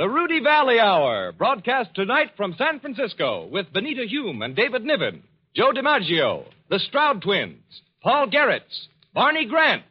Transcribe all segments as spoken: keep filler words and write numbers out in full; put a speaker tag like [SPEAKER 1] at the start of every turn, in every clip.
[SPEAKER 1] The Rudy Valley Hour, broadcast tonight from San Francisco with Benita Hume and David Niven, Joe DiMaggio, the Stroud Twins, Paul Garretts, Barney Grant.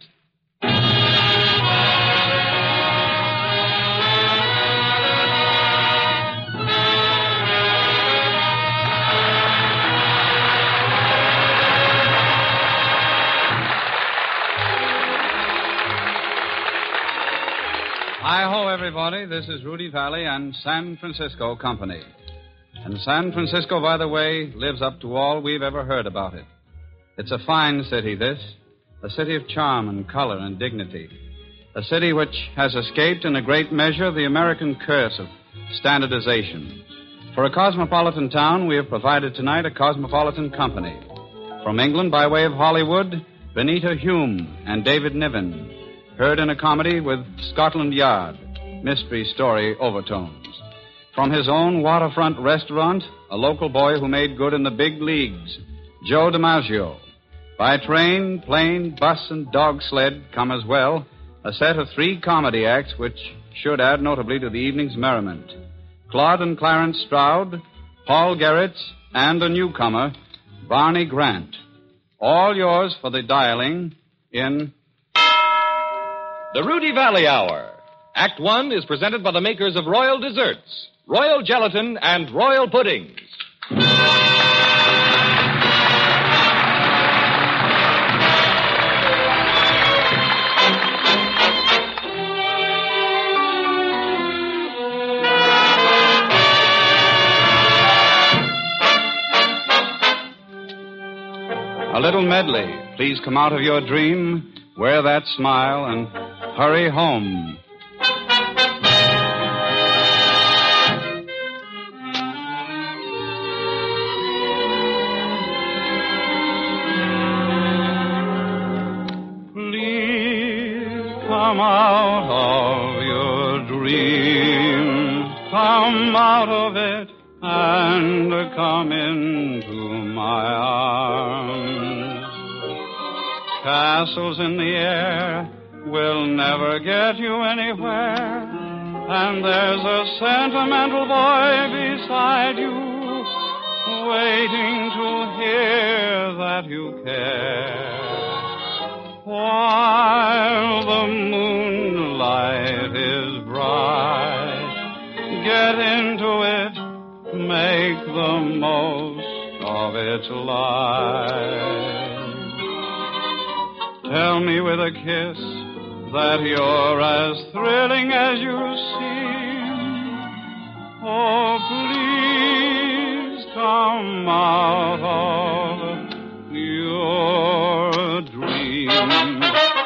[SPEAKER 2] Hi-ho, everybody. This is Rudy Valley and San Francisco Company. And San Francisco, by the way, lives up to all we've ever heard about it. It's a fine city, this. A city of charm and color and dignity. A city which has escaped in a great measure the American curse of standardization. For a cosmopolitan town, we have provided tonight a cosmopolitan company. From England, by way of Hollywood, Benita Hume and David Niven. Heard in a comedy with Scotland Yard, mystery story overtones. From his own waterfront restaurant, a local boy who made good in the big leagues, Joe DiMaggio. By train, plane, bus, and dog sled come as well a set of three comedy acts which should add notably to the evening's merriment. Claude and Clarence Stroud, Paul Garretts, and a newcomer, Barney Grant. All yours for the dialing in...
[SPEAKER 1] The Rudy Valley Hour. Act One is presented by the makers of Royal Desserts, Royal Gelatin, and Royal Puddings.
[SPEAKER 2] A little medley. Please come out of your dream, wear that smile, and hurry home. Please come out of your dream, come out of it, and come into my arms. Castles in the air will never get you anywhere, and there's a sentimental boy beside you, waiting to hear that you care. While the moonlight is bright, get into it, make the most of its light. Tell me with a kiss that you're as thrilling as you seem. Oh, please come out of your dream.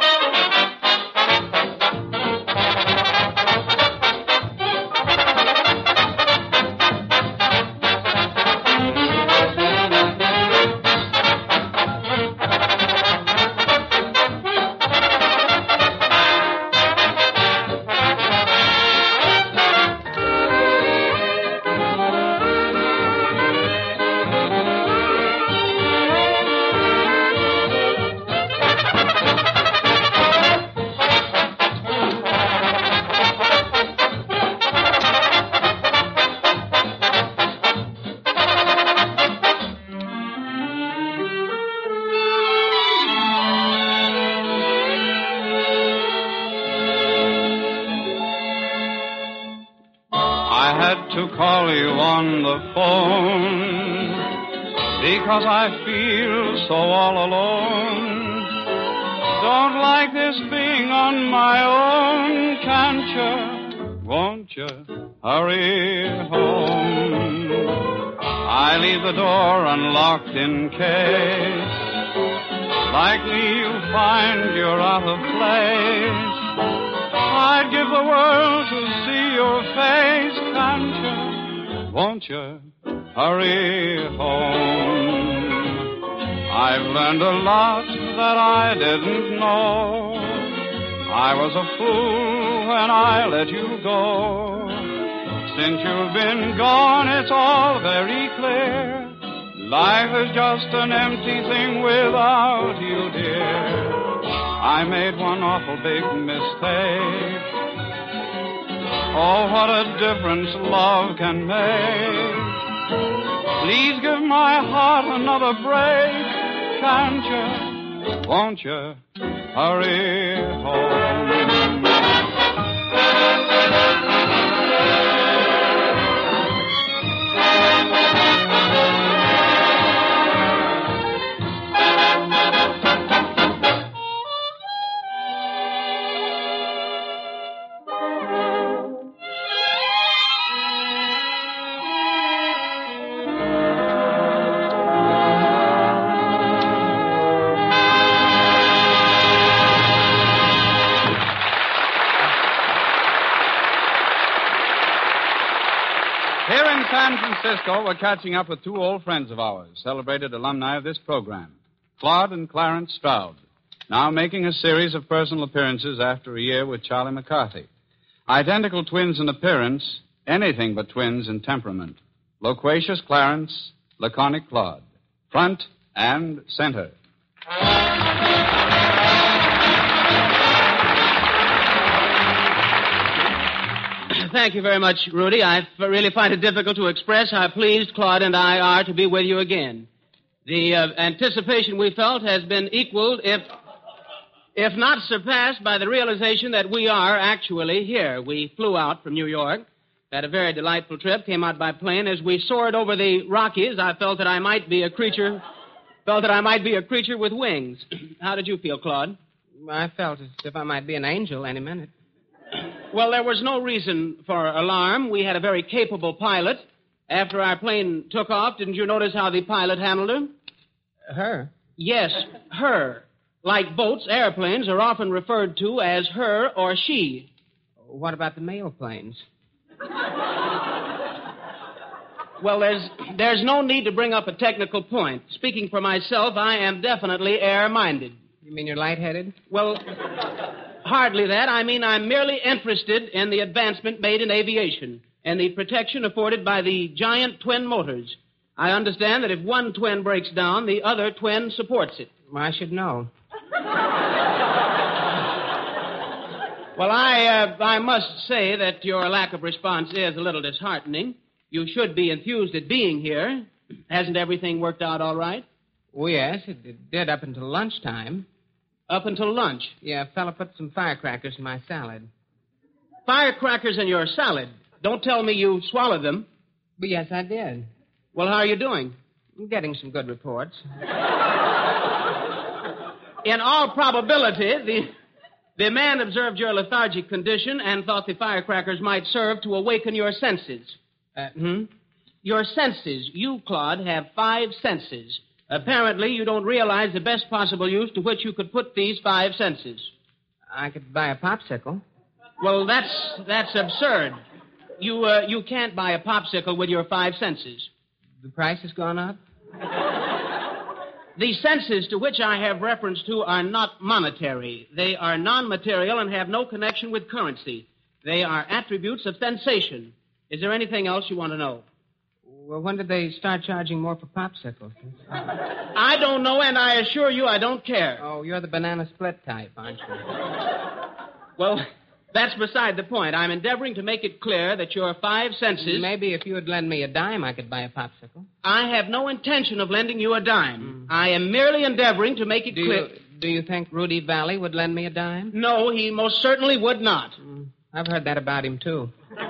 [SPEAKER 2] To call you on the phone because I feel so all alone. Don't like this being on my own. Can't you, won't you, hurry home? I leave the door unlocked in case likely you'll find you're out of place. I'd give the world to see your face. Can't you, won't you, hurry home? I've learned a lot that I didn't know. I was a fool when I let you go. Since you've been gone, it's all very clear. Life is just an empty thing without you, dear. I made one awful big mistake. Oh, what a difference love can make. Please give my heart another break. Can't you, won't you, hurry home? Here in San Francisco, we're catching up with two old friends of ours, celebrated alumni of this program, Claude and Clarence Stroud, now making a series of personal appearances after a year with Charlie McCarthy. Identical twins in appearance, anything but twins in temperament. Loquacious Clarence, laconic Claude. Front and center.
[SPEAKER 3] Thank you very much, Rudy. I really find it difficult to express how pleased Claude and I are to be with you again. The uh, anticipation we felt has been equaled, if, if not surpassed, by the realization that we are actually here. We flew out from New York, had a very delightful trip, came out by plane. As we soared over the Rockies, I felt that I might be a creature, felt that I might be a creature with wings. How did you feel, Claude?
[SPEAKER 4] I felt as if I might be an angel any minute.
[SPEAKER 3] Well, there was no reason for alarm. We had a very capable pilot. After our plane took off, didn't you notice how the pilot handled her?
[SPEAKER 4] Her?
[SPEAKER 3] Yes, her. Like boats, airplanes are often referred to as her or she.
[SPEAKER 4] What about the mail planes?
[SPEAKER 3] Well, there's, there's no need to bring up a technical point. Speaking for myself, I am definitely air-minded.
[SPEAKER 4] You mean you're lightheaded?
[SPEAKER 3] Well, hardly that. I mean I'm merely interested in the advancement made in aviation and the protection afforded by the giant twin motors. I understand that if one twin breaks down, the other twin supports it.
[SPEAKER 4] Well, I should know.
[SPEAKER 3] Well, I, uh, I must say that your lack of response is a little disheartening. You should be enthused at being here. Hasn't everything worked out all right?
[SPEAKER 4] Oh, yes, it, it did up until lunchtime.
[SPEAKER 3] Up until lunch?
[SPEAKER 4] Yeah, a fella put some firecrackers in my salad.
[SPEAKER 3] Firecrackers in your salad? Don't tell me you swallowed them.
[SPEAKER 4] But yes, I did.
[SPEAKER 3] Well, how are you doing?
[SPEAKER 4] I'm getting some good reports.
[SPEAKER 3] In all probability, the, the man observed your lethargic condition and thought the firecrackers might serve to awaken your senses.
[SPEAKER 4] Uh, hmm?
[SPEAKER 3] Your senses. You, Claude, have five senses. Apparently, you don't realize the best possible use to which you could put these five senses.
[SPEAKER 4] I could buy a popsicle.
[SPEAKER 3] Well, that's that's absurd. You uh, you can't buy a popsicle with your five senses.
[SPEAKER 4] The price has gone up?
[SPEAKER 3] The senses to which I have reference to are not monetary. They are non-material and have no connection with currency. They are attributes of sensation. Is there anything else you want to know?
[SPEAKER 4] Well, when did they start charging more for popsicles?
[SPEAKER 3] I don't know, and I assure you I don't care.
[SPEAKER 4] Oh, you're the banana split type, aren't you?
[SPEAKER 3] Well, that's beside the point. I'm endeavoring to make it clear that your five senses...
[SPEAKER 4] Maybe if you would lend me a dime, I could buy a popsicle.
[SPEAKER 3] I have no intention of lending you a dime. Mm. I am merely endeavoring to make it
[SPEAKER 4] do
[SPEAKER 3] clear...
[SPEAKER 4] You, do you think Rudy Valley would lend me a dime?
[SPEAKER 3] No, he most certainly would not.
[SPEAKER 4] Mm. I've heard that about him, too.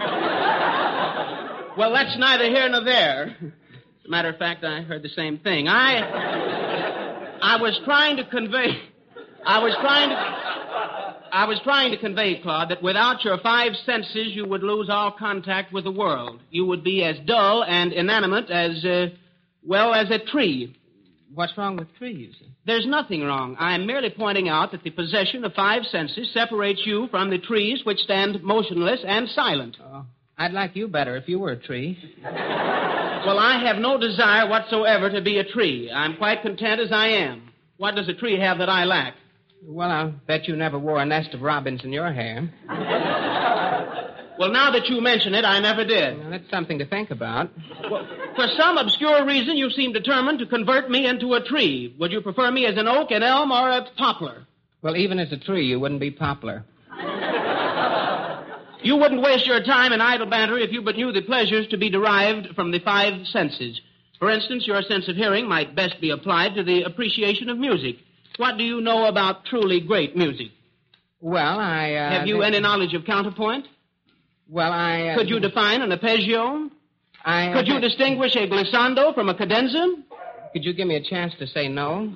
[SPEAKER 3] Well, that's neither here nor there. As a matter of fact, I heard the same thing. I... I was trying to convey... I was trying to... I was trying to convey, Claude, that without your five senses, you would lose all contact with the world. You would be as dull and inanimate as, uh, well, as a tree.
[SPEAKER 4] What's wrong with trees?
[SPEAKER 3] There's nothing wrong. I'm merely pointing out that the possession of five senses separates you from the trees which stand motionless and silent.
[SPEAKER 4] Oh, I'd like you better if you were a tree.
[SPEAKER 3] Well, I have no desire whatsoever to be a tree. I'm quite content as I am. What does a tree have that I lack?
[SPEAKER 4] Well, I'll bet you never wore a nest of robins in your hair.
[SPEAKER 3] Well, now that you mention it, I never did.
[SPEAKER 4] Well, that's something to think about.
[SPEAKER 3] Well, for some obscure reason, you seem determined to convert me into a tree. Would you prefer me as an oak, an elm, or a poplar?
[SPEAKER 4] Well, even as a tree, you wouldn't be poplar.
[SPEAKER 3] You wouldn't waste your time in idle banter if you but knew the pleasures to be derived from the five senses. For instance, your sense of hearing might best be applied to the appreciation of music. What do you know about truly great music?
[SPEAKER 4] Well, I, uh...
[SPEAKER 3] Have you
[SPEAKER 4] think-
[SPEAKER 3] any knowledge of counterpoint?
[SPEAKER 4] Well, I, uh...
[SPEAKER 3] Could you define an arpeggio?
[SPEAKER 4] I... uh,
[SPEAKER 3] Could you distinguish a glissando from a cadenza?
[SPEAKER 4] Could you give me a chance to say no?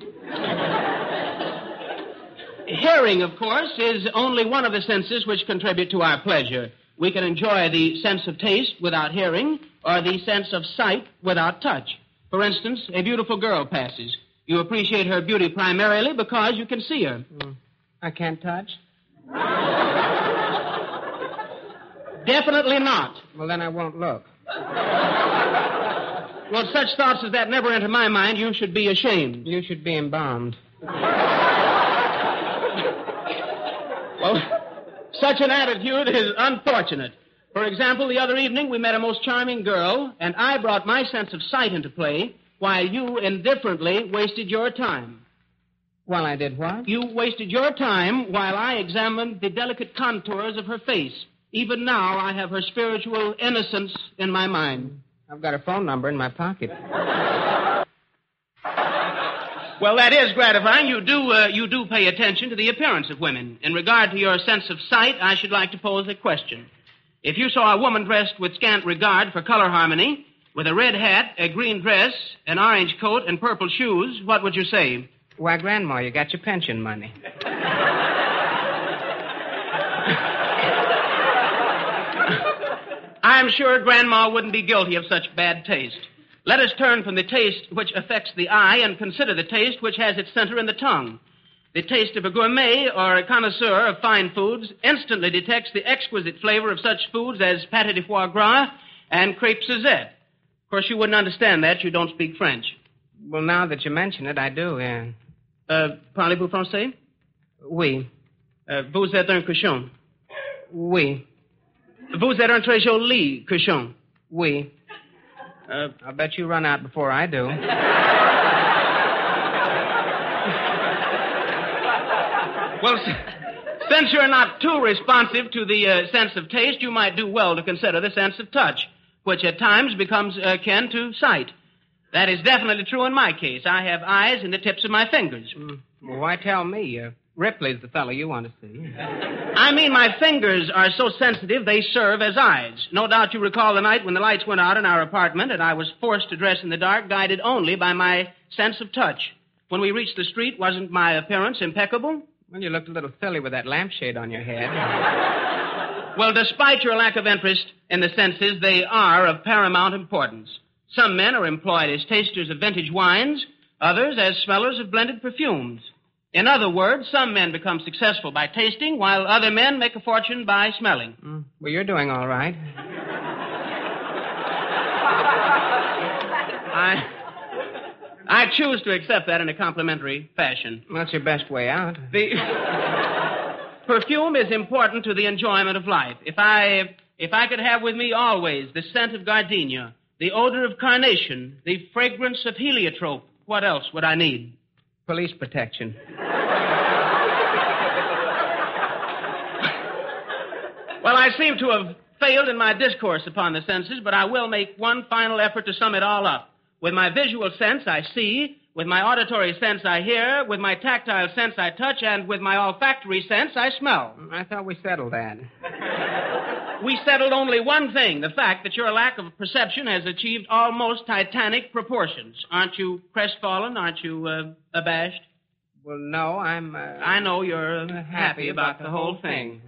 [SPEAKER 3] Hearing, of course, is only one of the senses which contribute to our pleasure. We can enjoy the sense of taste without hearing, or the sense of sight without touch. For instance, a beautiful girl passes. You appreciate her beauty primarily because you can see her.
[SPEAKER 4] Mm. I can't touch?
[SPEAKER 3] Definitely not.
[SPEAKER 4] Well, then I won't look.
[SPEAKER 3] Well, such thoughts as that never enter my mind. You should be ashamed.
[SPEAKER 4] You should be embalmed.
[SPEAKER 3] Well, such an attitude is unfortunate. For example, the other evening we met a most charming girl, and I brought my sense of sight into play while you indifferently wasted your time.
[SPEAKER 4] Well, I did what?
[SPEAKER 3] You wasted your time while I examined the delicate contours of her face. Even now, I have her spiritual innocence in my mind.
[SPEAKER 4] I've got her phone number in my pocket.
[SPEAKER 3] Well, that is gratifying. You do, uh, you do pay attention to the appearance of women. In regard to your sense of sight, I should like to pose a question. If you saw a woman dressed with scant regard for color harmony, with a red hat, a green dress, an orange coat, and purple shoes, what would you say?
[SPEAKER 4] Why, Grandma, you got your pension money.
[SPEAKER 3] I'm sure Grandma wouldn't be guilty of such bad taste. Let us turn from the taste which affects the eye and consider the taste which has its center in the tongue. The taste of a gourmet or a connoisseur of fine foods instantly detects the exquisite flavor of such foods as pâté de foie gras and crêpe Suzette. Of course, you wouldn't understand that. You don't speak French.
[SPEAKER 4] Well, now that you mention it, I do, yeah.
[SPEAKER 3] Uh, parlez-vous français?
[SPEAKER 4] Oui.
[SPEAKER 3] Uh, vous êtes un cochon.
[SPEAKER 4] Oui.
[SPEAKER 3] Vous êtes un très joli cochon.
[SPEAKER 4] Oui.
[SPEAKER 3] Uh,
[SPEAKER 4] I'll bet you run out before I do.
[SPEAKER 3] Well, since you're not too responsive to the uh, sense of taste, you might do well to consider the sense of touch, which at times becomes akin to sight. That is definitely true in my case. I have eyes in the tips of my fingers.
[SPEAKER 4] Mm. Well, why tell me? Uh, Ripley's the fellow you want to see.
[SPEAKER 3] I mean, my fingers are so sensitive they serve as eyes. No doubt you recall the night when the lights went out in our apartment and I was forced to dress in the dark, guided only by my sense of touch. When we reached the street, wasn't my appearance impeccable?
[SPEAKER 4] Well, you looked a little silly with that lampshade on your head.
[SPEAKER 3] Well, despite your lack of interest in the senses, they are of paramount importance. Some men are employed as tasters of vintage wines, others as smellers of blended perfumes. In other words, some men become successful by tasting, while other men make a fortune by smelling.
[SPEAKER 4] Mm. Well, you're doing all right.
[SPEAKER 3] I, I choose to accept that in a complimentary fashion.
[SPEAKER 4] Well, that's your best way out.
[SPEAKER 3] The perfume is important to the enjoyment of life. If I, if I could have with me always the scent of gardenia, the odor of carnation, the fragrance of heliotrope, what else would I need?
[SPEAKER 4] Police protection.
[SPEAKER 3] Well, I seem to have failed in my discourse upon the senses, but I will make one final effort to sum it all up. With my visual sense, I see. With my auditory sense, I hear. With my tactile sense, I touch. And with my olfactory sense, I smell.
[SPEAKER 4] I thought we settled that.
[SPEAKER 3] We settled only one thing, the fact that your lack of perception has achieved almost titanic proportions. Aren't you crestfallen? Aren't you uh, abashed?
[SPEAKER 4] Well, no, I'm... Uh,
[SPEAKER 3] I know you're uh, happy about the whole thing.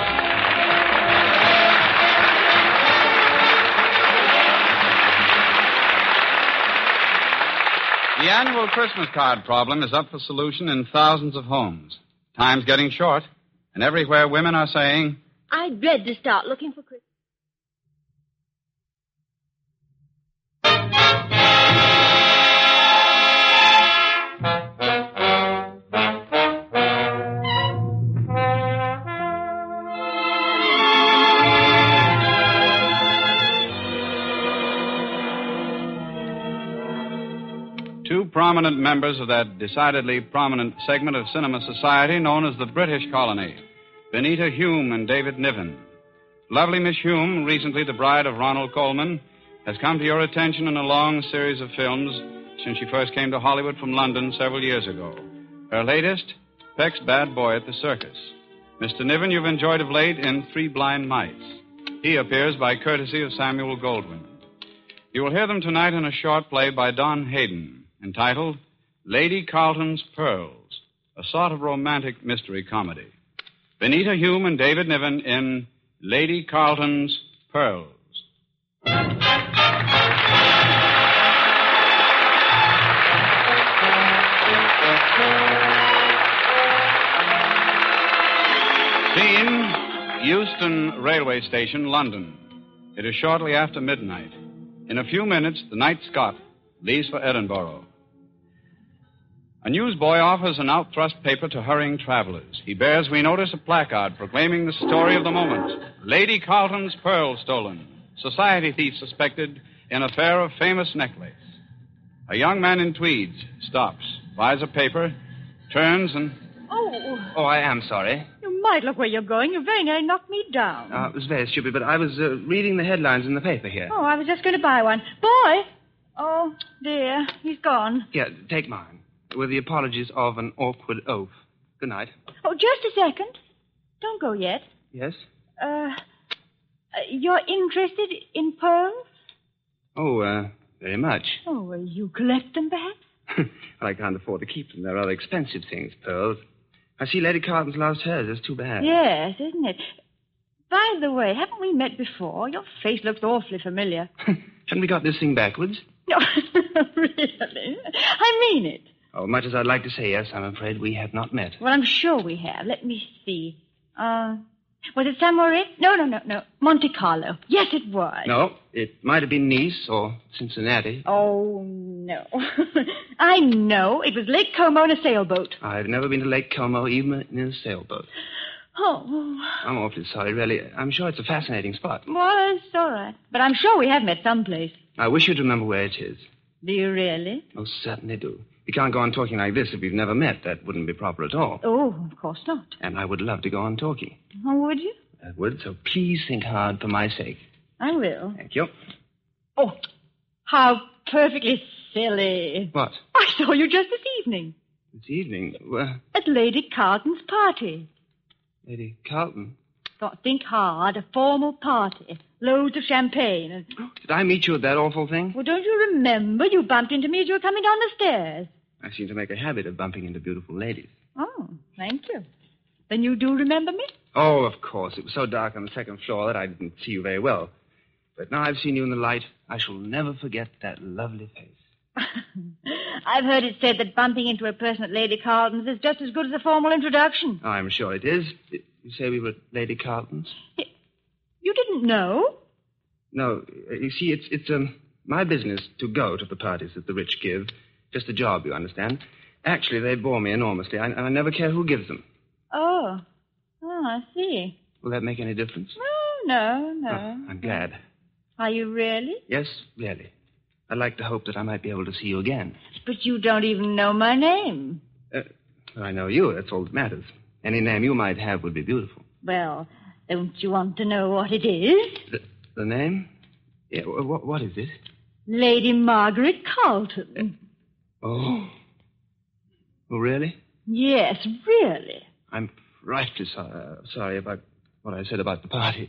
[SPEAKER 2] The annual Christmas card problem is up for solution in thousands of homes. Time's getting short, and everywhere women are saying,
[SPEAKER 5] I dread to start looking for Christmas.
[SPEAKER 2] two prominent members of that decidedly prominent segment of cinema society known as the British colony, Benita Hume and David Niven. Lovely Miss Hume, recently the bride of Ronald Colman, has come to your attention in a long series of films since she first came to Hollywood from London several years ago. Her latest, Peck's Bad Boy at the Circus. Mister Niven, you've enjoyed of late in Three Blind Mice. He appears by courtesy of Samuel Goldwyn. You will hear them tonight in a short play by Don Hayden, entitled Lady Carlton's Pearls, a sort of romantic mystery comedy. Benita Hume and David Niven in Lady Carlton's Pearls. Scene, Euston Railway Station, London. It is shortly after midnight. In a few minutes, the Night Scot leaves for Edinburgh. A newsboy offers an outthrust paper to hurrying travelers. He bears, we notice, a placard proclaiming the story of the moment. Lady Carlton's pearls stolen. Society thief suspected in affair of famous necklace. A young man in tweeds stops, buys a paper, turns and...
[SPEAKER 6] Oh.
[SPEAKER 7] Oh, I am sorry.
[SPEAKER 6] You might look where you're going. You very nearly knocked me down.
[SPEAKER 7] Uh, it was very stupid, but I was uh, reading the headlines in the paper here.
[SPEAKER 6] Oh, I was just going to buy one. Boy! Oh, dear. He's gone.
[SPEAKER 7] Yeah, take mine. With the apologies of an awkward oaf. Good night.
[SPEAKER 6] Oh, just a second. Don't go yet.
[SPEAKER 7] Yes?
[SPEAKER 6] Uh, uh you're interested in pearls?
[SPEAKER 7] Oh, uh, very much.
[SPEAKER 6] Oh, well, you collect them, perhaps?
[SPEAKER 7] Well, I can't afford to keep them. They're rather expensive things, pearls. I see Lady Carlton's lost hers. That's too bad.
[SPEAKER 6] Yes, isn't it? By the way, haven't we met before? Your face looks awfully familiar.
[SPEAKER 7] Haven't we got this thing backwards?
[SPEAKER 6] No, really? I mean it.
[SPEAKER 7] Oh, much as I'd like to say yes, I'm afraid we have not met.
[SPEAKER 6] Well, I'm sure we have. Let me see. Uh, was it Saint-Maurice? No, no, no, no. Monte Carlo. Yes, it was.
[SPEAKER 7] No, it might have been Nice or Cincinnati.
[SPEAKER 6] Oh, no. I know. It was Lake Como in a sailboat.
[SPEAKER 7] I've never been to Lake Como, even in a sailboat.
[SPEAKER 6] Oh.
[SPEAKER 7] I'm awfully sorry, really. I'm sure it's a fascinating spot.
[SPEAKER 6] Well, it's all right. But I'm sure we have met someplace.
[SPEAKER 7] I wish you'd remember where it is.
[SPEAKER 6] Do you really?
[SPEAKER 7] Oh, certainly do. You can't go on talking like this if we've never met. That wouldn't be proper at all.
[SPEAKER 6] Oh, of course not.
[SPEAKER 7] And I would love to go on talking.
[SPEAKER 6] Oh, would you?
[SPEAKER 7] I would, so please think hard for my sake.
[SPEAKER 6] I will.
[SPEAKER 7] Thank you.
[SPEAKER 6] Oh, how perfectly silly.
[SPEAKER 7] What?
[SPEAKER 6] I saw you just this evening.
[SPEAKER 7] This evening? Well,
[SPEAKER 6] at Lady Carlton's party.
[SPEAKER 7] Lady Carlton?
[SPEAKER 6] Thought, think hard. A formal party. Loads of champagne. And...
[SPEAKER 7] Did I meet you at that awful thing?
[SPEAKER 6] Well, don't you remember? You bumped into me as you were coming down the stairs.
[SPEAKER 7] I seem to make a habit of bumping into beautiful ladies.
[SPEAKER 6] Oh, thank you. Then you do remember me?
[SPEAKER 7] Oh, of course. It was so dark on the second floor that I didn't see you very well. But now I've seen you in the light, I shall never forget that lovely face.
[SPEAKER 6] I've heard it said that bumping into a person at Lady Carlton's is just as good as a formal introduction.
[SPEAKER 7] Oh, I'm sure it is. You say we were at Lady Carlton's?
[SPEAKER 6] You didn't know?
[SPEAKER 7] No. You see, it's it's um my business to go to the parties that the rich give. Just a job, you understand. Actually, they bore me enormously. I, I never care who gives them.
[SPEAKER 6] Oh. Oh, I see.
[SPEAKER 7] Will that make any difference?
[SPEAKER 6] No, no, no.
[SPEAKER 7] Oh, I'm glad.
[SPEAKER 6] Are you really?
[SPEAKER 7] Yes, really. I'd like to hope that I might be able to see you again.
[SPEAKER 6] But you don't even know my name.
[SPEAKER 7] Uh, I know you. That's all that matters. Any name you might have would be beautiful.
[SPEAKER 6] Well, don't you want to know what it is?
[SPEAKER 7] The, the name? Yeah, what, what is it?
[SPEAKER 6] Lady Margaret Carlton.
[SPEAKER 7] Uh, oh. Oh, really?
[SPEAKER 6] Yes, really.
[SPEAKER 7] I'm frightfully so- uh, sorry about what I said about the party.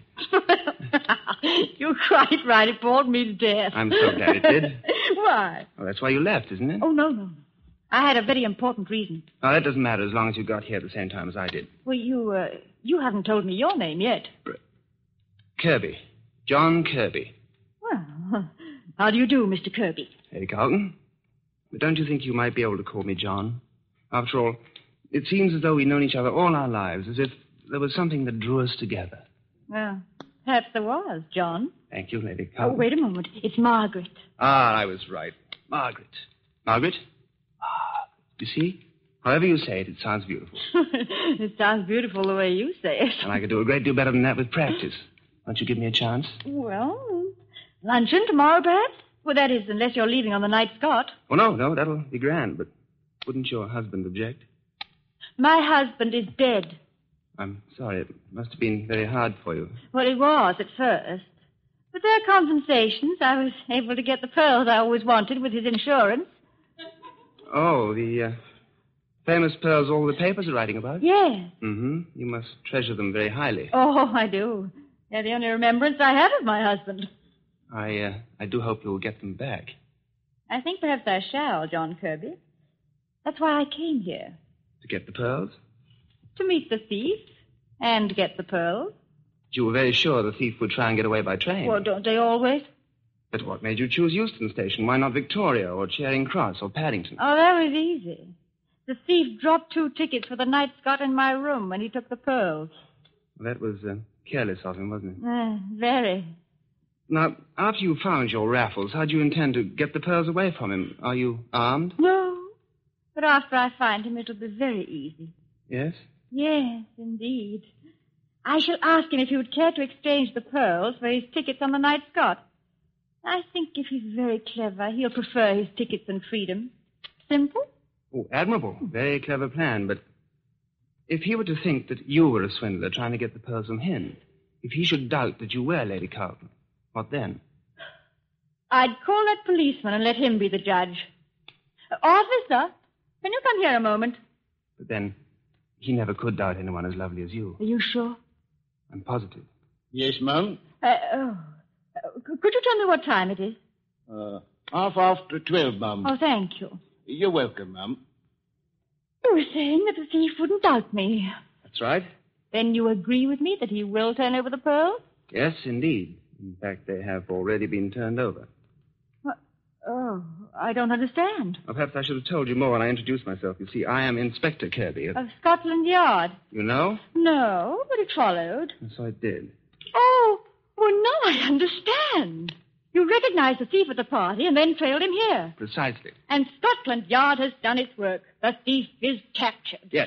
[SPEAKER 6] You're quite right. It bored me to death.
[SPEAKER 7] I'm so glad it did.
[SPEAKER 6] Why?
[SPEAKER 7] Oh, that's why you left, isn't it?
[SPEAKER 6] Oh, no, no. I had a very important reason.
[SPEAKER 7] Oh, that doesn't matter as long as you got here at the same time as I did.
[SPEAKER 6] Well, you, uh, you haven't told me your name yet.
[SPEAKER 7] Kirby. John Kirby.
[SPEAKER 6] Well, how do you do, Mister Kirby?
[SPEAKER 7] Lady Carlton. But don't you think you might be able to call me John? After all, it seems as though we've known each other all our lives, as if there was something that drew us together.
[SPEAKER 6] Well, perhaps there was, John.
[SPEAKER 7] Thank you, Lady
[SPEAKER 6] Oh,
[SPEAKER 7] Carlton.
[SPEAKER 6] wait a moment. It's Margaret.
[SPEAKER 7] Ah, I was right. Margaret. Margaret? Ah, you see? However you say it, it sounds beautiful.
[SPEAKER 6] It sounds beautiful the way you say it.
[SPEAKER 7] And I could do a great deal better than that with practice. Won't you give me a chance?
[SPEAKER 6] Well, luncheon tomorrow, perhaps? Well, that is, unless you're leaving on the Night Scot.
[SPEAKER 7] Oh, no, no, that'll be grand, but wouldn't your husband object?
[SPEAKER 6] My husband is dead.
[SPEAKER 7] I'm sorry. It must have been very hard for you.
[SPEAKER 6] Well, it was at first. But there are compensations. I was able to get the pearls I always wanted with his insurance.
[SPEAKER 7] Oh, the uh, famous pearls all the papers are writing about?
[SPEAKER 6] Yes.
[SPEAKER 7] Mm-hmm. You must treasure them very highly.
[SPEAKER 6] Oh, I do. They're the only remembrance I have of my husband.
[SPEAKER 7] I, uh, I do hope you'll get them back.
[SPEAKER 6] I think perhaps I shall, John Kirby. That's why I came here.
[SPEAKER 7] To get the pearls?
[SPEAKER 6] To meet the thief and get the pearls.
[SPEAKER 7] You were very sure the thief would try and get away by train.
[SPEAKER 6] Well, don't they always?
[SPEAKER 7] But what made you choose Euston Station? Why not Victoria or Charing Cross or Paddington?
[SPEAKER 6] Oh, that was easy. The thief dropped two tickets for the night Scott in my room when he took the pearls.
[SPEAKER 7] Well, that was uh, careless of him, wasn't it?
[SPEAKER 6] Uh, very.
[SPEAKER 7] Now, after you found your Raffles, how do you intend to get the pearls away from him? Are you armed?
[SPEAKER 6] No. But after I find him, it'll be very easy.
[SPEAKER 7] Yes?
[SPEAKER 6] Yes, indeed. I shall ask him if he would care to exchange the pearls for his tickets on the night Scott. I think if he's very clever, he'll prefer his tickets and freedom. Simple?
[SPEAKER 7] Oh, admirable. Very clever plan, but if he were to think that you were a swindler trying to get the pearls from him, if he should doubt that you were Lady Carlton, what then?
[SPEAKER 6] I'd call that policeman and let him be the judge. Uh, officer, can you come here a moment?
[SPEAKER 7] But then, he never could doubt anyone as lovely as you.
[SPEAKER 6] Are you sure?
[SPEAKER 7] I'm positive.
[SPEAKER 8] Yes, ma'am.
[SPEAKER 6] Uh, oh. Uh, could you tell me what time it is?
[SPEAKER 8] Uh, half after twelve, ma'am.
[SPEAKER 6] Oh, thank you.
[SPEAKER 8] You're welcome, ma'am.
[SPEAKER 6] You were saying that the thief wouldn't doubt me.
[SPEAKER 7] That's right.
[SPEAKER 6] Then you agree with me that he will turn over the pearls?
[SPEAKER 7] Yes, indeed. In fact, they have already been turned over.
[SPEAKER 6] What? Oh, I don't understand.
[SPEAKER 7] Well, perhaps I should have told you more when I introduced myself. You see, I am Inspector Kirby. Of...
[SPEAKER 6] Of Scotland Yard?
[SPEAKER 7] You know?
[SPEAKER 6] No, but it followed.
[SPEAKER 7] And so I did.
[SPEAKER 6] Oh, well, now I understand. You recognized the thief at the party and then trailed him here.
[SPEAKER 7] Precisely.
[SPEAKER 6] And Scotland Yard has done its work. The thief is captured.
[SPEAKER 7] Yes.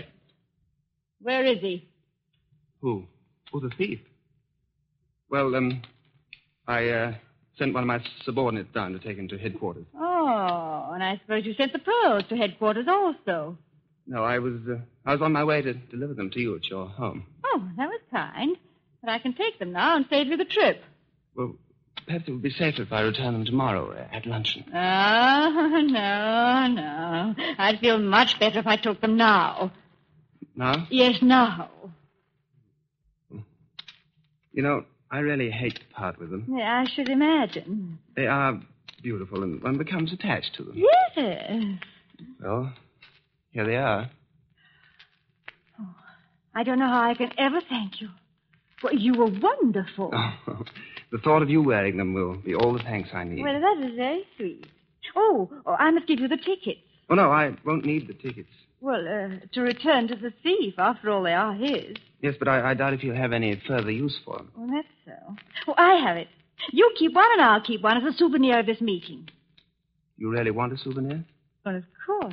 [SPEAKER 6] Where is he?
[SPEAKER 7] Who? Oh, the thief. Well, um, I, uh, sent one of my subordinates down to take him to headquarters.
[SPEAKER 6] Oh, and I suppose you sent the pearls to headquarters also.
[SPEAKER 7] No, I was, uh, I was on my way to deliver them to you at your home.
[SPEAKER 6] Oh, that was kind. But I can take them now and save you the trip.
[SPEAKER 7] Well, perhaps it would be safer if I return them tomorrow uh, at luncheon.
[SPEAKER 6] Oh, no, no. I'd feel much better if I took them now.
[SPEAKER 7] Now?
[SPEAKER 6] Yes, now.
[SPEAKER 7] You know, I really hate to part with them.
[SPEAKER 6] Yeah, I should imagine.
[SPEAKER 7] They are beautiful, and one becomes attached to them.
[SPEAKER 6] Yes.
[SPEAKER 7] Well, here they are.
[SPEAKER 6] Oh, I don't know how I can ever thank you. Well, you were wonderful.
[SPEAKER 7] Oh, the thought of you wearing them will be all the thanks I need.
[SPEAKER 6] Well, that is very sweet. Oh, oh I must give you the tickets.
[SPEAKER 7] Oh, no, I won't need the tickets.
[SPEAKER 6] Well, uh, to return to the thief. After all, they are his.
[SPEAKER 7] Yes, but I, I doubt if you'll have any further use for them.
[SPEAKER 6] Well, that's so. Oh, I have it. You keep one and I'll keep one as a souvenir of this meeting.
[SPEAKER 7] You really want a souvenir?
[SPEAKER 6] Well, of course.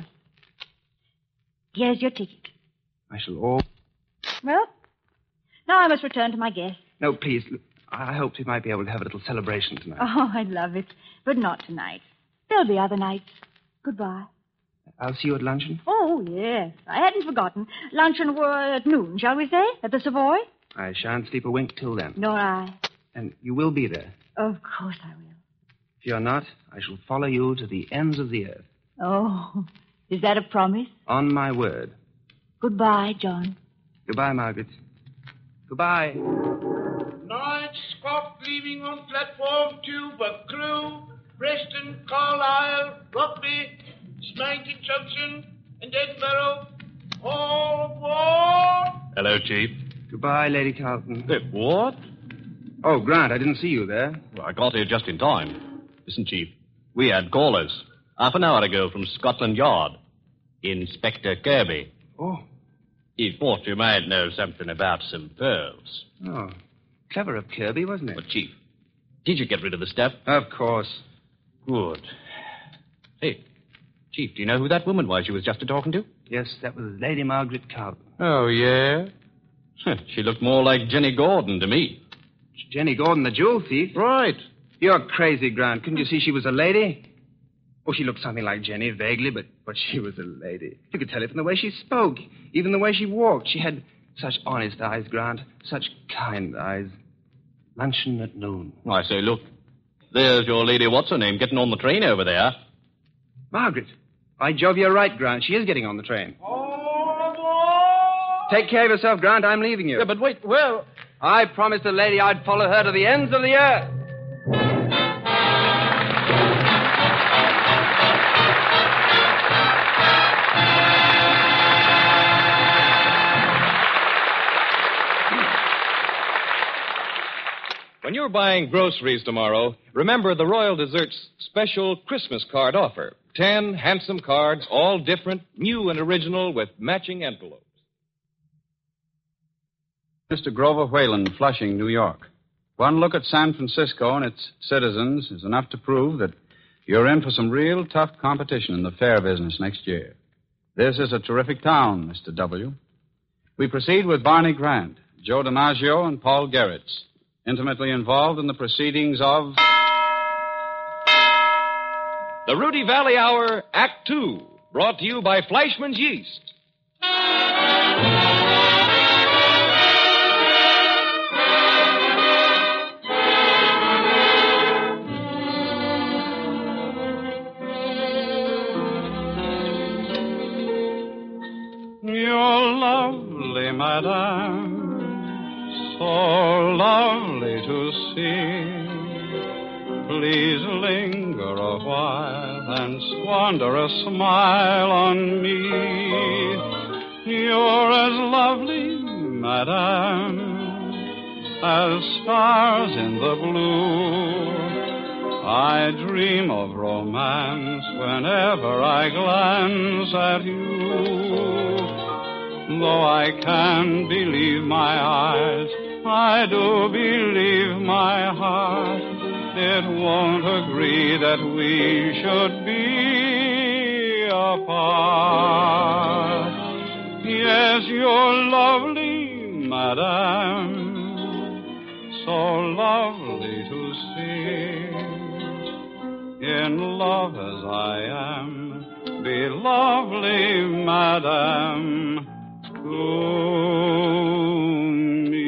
[SPEAKER 6] Here's your ticket.
[SPEAKER 7] I shall all...
[SPEAKER 6] Well, now I must return to my guests.
[SPEAKER 7] No, please. I hoped we might be able to have a little celebration tonight.
[SPEAKER 6] Oh, I'd love it. But not tonight. There'll be other nights. Goodbye.
[SPEAKER 7] I'll see you at luncheon?
[SPEAKER 6] Oh, yes. I hadn't forgotten. Luncheon were at noon, shall we say? At the Savoy?
[SPEAKER 7] I shan't sleep a wink till then.
[SPEAKER 6] Nor I.
[SPEAKER 7] And you will be there?
[SPEAKER 6] Of course I will.
[SPEAKER 7] If you're not, I shall follow you to the ends of the earth.
[SPEAKER 6] Oh, is that a promise?
[SPEAKER 7] On my word.
[SPEAKER 6] Goodbye, John.
[SPEAKER 7] Goodbye, Margaret. Goodbye.
[SPEAKER 9] Night Scott leaving on platform two for Crewe, Preston, Carlisle, Rugby, Smankton Junction, and Edinburgh. All aboard!
[SPEAKER 10] Hello, Chief.
[SPEAKER 7] Goodbye, Lady Carlton.
[SPEAKER 10] Uh, what?
[SPEAKER 7] Oh, Grant, I didn't see you there.
[SPEAKER 10] Well, I got here just in time. Listen, Chief, we had callers half an hour ago from Scotland Yard. Inspector Kirby.
[SPEAKER 7] Oh.
[SPEAKER 10] He thought you might know something about some pearls.
[SPEAKER 7] Oh, clever of Kirby, wasn't it?
[SPEAKER 10] Well, Chief, did you get rid of the stuff?
[SPEAKER 7] Of course.
[SPEAKER 10] Good. Hey, Chief, do you know who that woman was you was just a-talking to?
[SPEAKER 7] Yes, that was Lady Margaret Carlton.
[SPEAKER 10] Oh, yeah? She looked more like Jenny Gordon to me.
[SPEAKER 7] Jenny Gordon, the jewel thief?
[SPEAKER 10] Right.
[SPEAKER 7] You're crazy, Grant. Couldn't you see she was a lady? Oh, she looked something like Jenny, vaguely, but, but she was a lady. You could tell it from the way she spoke, even the way she walked. She had Such honest eyes, Grant. Such kind eyes. Luncheon at noon.
[SPEAKER 10] I say, look. There's your lady what's-her-name getting on the train over there.
[SPEAKER 7] Margaret. By Jove, you're right, Grant. She is getting on the train. Take care of yourself, Grant. I'm leaving you.
[SPEAKER 2] Yeah, but wait, well...
[SPEAKER 7] I promised the lady I'd follow her to the ends of the earth.
[SPEAKER 1] When you're buying groceries tomorrow, remember the Royal Desserts special Christmas card offer. Ten handsome cards, all different, new and original, with matching envelopes.
[SPEAKER 2] Mister Grover Whalen, Flushing, New York. One look at San Francisco and its citizens is enough to prove that you're in for some real tough competition in the fair business next year. This is a terrific town, Mister W. We proceed with Barney Grant, Joe DiMaggio, and Paul Gerritz, intimately involved in the proceedings of...
[SPEAKER 1] The Rudy Valley Hour, Act Two, brought to you by Fleischmann's Yeast.
[SPEAKER 2] You're lovely, madame, so lovely to see. Please linger a while and squander a smile on me. You're as lovely, madame, as stars in the blue. I dream of romance whenever I glance at you. Though I can't believe my eyes, I do believe my heart. It won't agree that we should be apart. Yes, you're lovely, madame, so lovely to see. In love as I am, be lovely, madame, to me.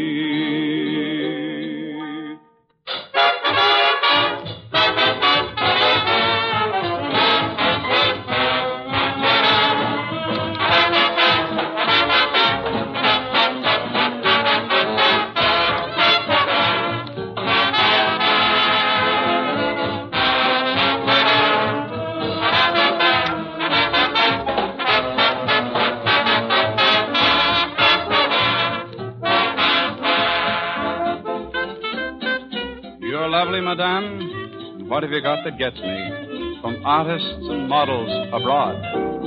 [SPEAKER 2] Lovely, madame. What have you got that gets me? From artists and models abroad.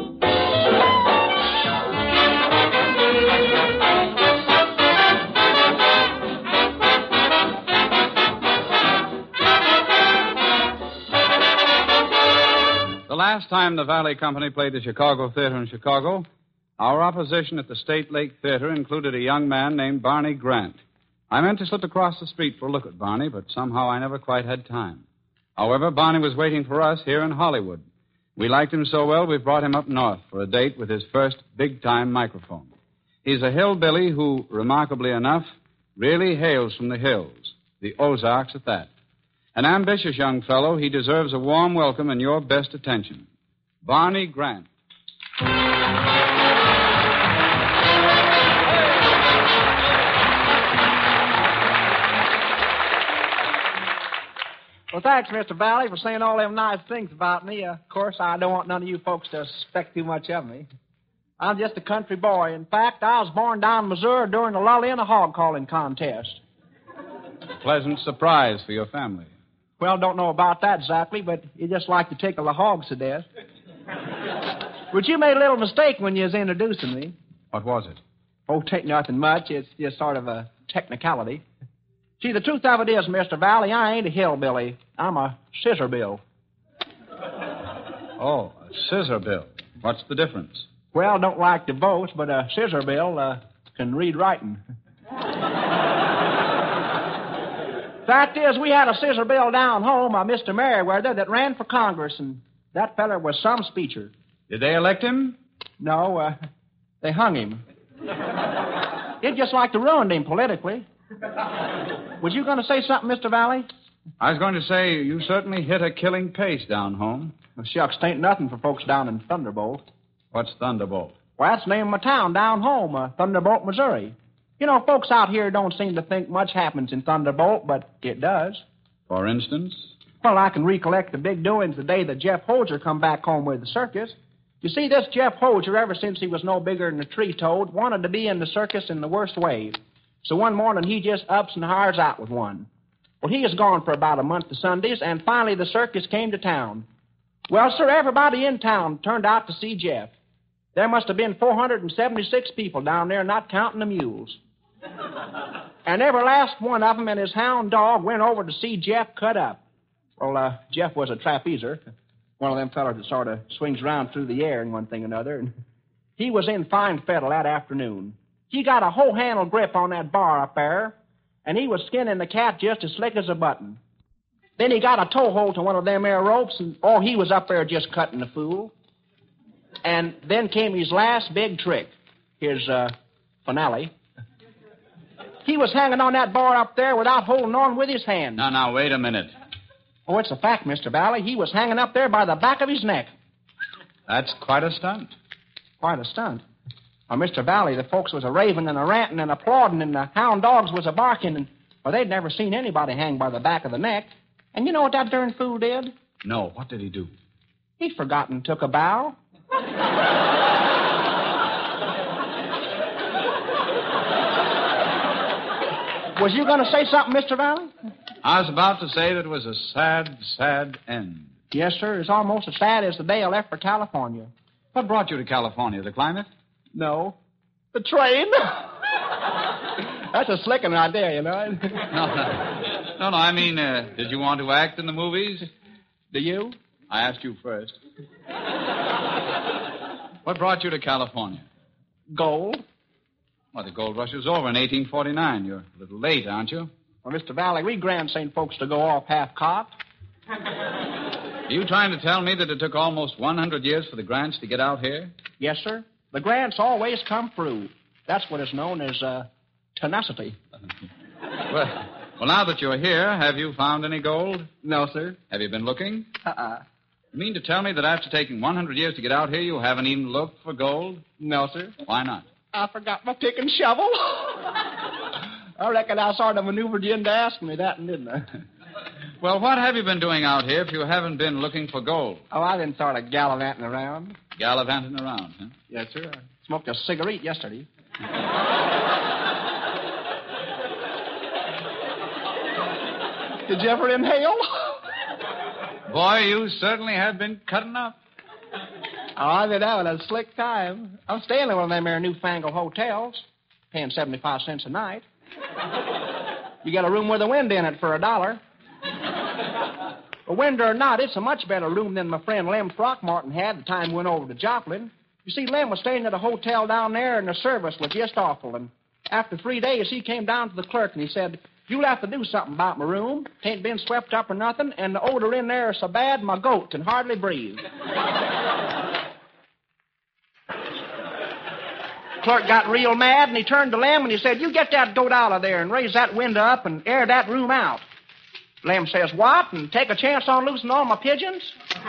[SPEAKER 2] The last time the Valley Company played the Chicago Theater in Chicago, our opposition at the State Lake Theater included a young man named Barney Grant. I meant to slip across the street for a look at Barney, but somehow I never quite had time. However, Barney was waiting for us here in Hollywood. We liked him so well, we brought him up north for a date with his first big-time microphone. He's a hillbilly who, remarkably enough, really hails from the hills, the Ozarks at that. An ambitious young fellow, he deserves a warm welcome and your best attention. Barney Grant.
[SPEAKER 11] Well, thanks, Mister Valley, for saying all them nice things about me. Uh, of course, I don't want none of you folks to expect too much of me. I'm just a country boy. In fact, I was born down in Missouri during the Lully and the hog calling contest.
[SPEAKER 2] Pleasant surprise for your family.
[SPEAKER 11] Well, don't know about that exactly, but you just like to tickle the hogs to death. But you made a little mistake when you was introducing me.
[SPEAKER 2] What was it?
[SPEAKER 11] Oh, take nothing much. It's just sort of a technicality. See, the truth of it is, Mister Valley, I ain't a hillbilly. I'm a scissor bill.
[SPEAKER 2] Oh, a scissor bill. What's the difference?
[SPEAKER 11] Well, don't like to boast, but a scissor bill uh, can read writing. Fact is, we had a scissor bill down home, uh, Mister Merriweather, that ran for Congress, and that feller was some speecher.
[SPEAKER 2] Did they elect him?
[SPEAKER 11] No, uh, they hung him. It just like to ruined him politically. Was you going to say something, Mister Valley?
[SPEAKER 2] I was going to say you certainly hit a killing pace down home.
[SPEAKER 11] Well, shucks, ain't nothing for folks down in Thunderbolt.
[SPEAKER 2] What's Thunderbolt?
[SPEAKER 11] Well, that's the name of my town down home, uh, Thunderbolt, Missouri. You know, folks out here don't seem to think much happens in Thunderbolt, but it does.
[SPEAKER 2] For instance?
[SPEAKER 11] Well, I can recollect the big doings the day that Jeff Holger come back home with the circus. You see, this Jeff Holger, ever since he was no bigger than a tree toad, wanted to be in the circus in the worst way. So one morning he just ups and hires out with one. Well, he is gone for about a month to Sundays, and finally the circus came to town. Well, sir, everybody in town turned out to see Jeff. There must have been four hundred seventy-six people down there, not counting the mules. And every last one of them and his hound dog went over to see Jeff cut up. Well, uh, Jeff was a trapezer, one of them fellows that sort of swings around through the air and one thing or another. And he was in fine fettle that afternoon. He got a whole handle grip on that bar up there, and he was skinning the cat just as slick as a button. Then he got a toe hold to one of them air ropes, and, oh, he was up there just cutting the fool. And then came his last big trick, his, uh, finale. He was hanging on that bar up there without holding on with his hand.
[SPEAKER 2] Now, now, wait a minute.
[SPEAKER 11] Oh, it's a fact, Mister Valley. He was hanging up there by the back of his neck.
[SPEAKER 2] That's quite a stunt.
[SPEAKER 11] Quite a stunt. Well, Mister Valley, the folks was a raving and a ranting and applauding, and the hound dogs was a barking, and, well, they'd never seen anybody hang by the back of the neck. And you know what that darn fool did?
[SPEAKER 2] No, what did he do?
[SPEAKER 11] He forgot and took a bow. Was you going to say something, Mister Valley?
[SPEAKER 2] I was about to say that it was a sad, sad end.
[SPEAKER 11] Yes, sir. It's almost as sad as the day I left for California.
[SPEAKER 2] What brought you to California? The climate?
[SPEAKER 11] No. The train. That's a slicking idea, you know.
[SPEAKER 2] no, no. No, no, I mean, uh, did you want to act in the movies?
[SPEAKER 11] Do you?
[SPEAKER 2] I asked you first. What brought you to California?
[SPEAKER 11] Gold.
[SPEAKER 2] Well, the gold rush was over in eighteen forty-nine. You're a little late, aren't you?
[SPEAKER 11] Well, Mister Valley, we Grand Saint folks to go off half-cocked.
[SPEAKER 2] Are you trying to tell me that it took almost one hundred years for the Grants to get out here?
[SPEAKER 11] Yes, sir. The Grants always come through. That's what is known as, uh, tenacity.
[SPEAKER 2] well, well, now that you're here, have you found any gold?
[SPEAKER 11] No, sir.
[SPEAKER 2] Have you been looking?
[SPEAKER 11] Uh-uh.
[SPEAKER 2] You mean to tell me that after taking one hundred years to get out here, you haven't even looked for gold?
[SPEAKER 11] No, sir.
[SPEAKER 2] Why not?
[SPEAKER 11] I forgot my pick and shovel. I reckon I sort of maneuvered you into asking me that, didn't I?
[SPEAKER 2] Well, what have you been doing out here if you haven't been looking for gold?
[SPEAKER 11] Oh, I've been sort of gallivanting around.
[SPEAKER 2] Gallivanting around, huh?
[SPEAKER 11] Yes, sir. I smoked a cigarette yesterday. Did you ever inhale?
[SPEAKER 2] Boy, you certainly have been cutting up.
[SPEAKER 11] Oh, I've been having a slick time. I'm staying in one of them there newfangled hotels, paying seventy-five cents a night. You get a room with a window in it for a dollar. A window or not, it's a much better room than my friend Lem Throckmorton had the time we went over to Joplin. You see, Lem was staying at a hotel down there, and the service was just awful. And after three days, he came down to the clerk, and he said, "You'll have to do something about my room. It ain't been swept up or nothing, and the odor in there is so bad my goat can hardly breathe." Clerk got real mad, and he turned to Lem, and he said, "You get that goat out of there and raise that window up and air that room out." Lem says, "What? And take a chance on losing all my pigeons?"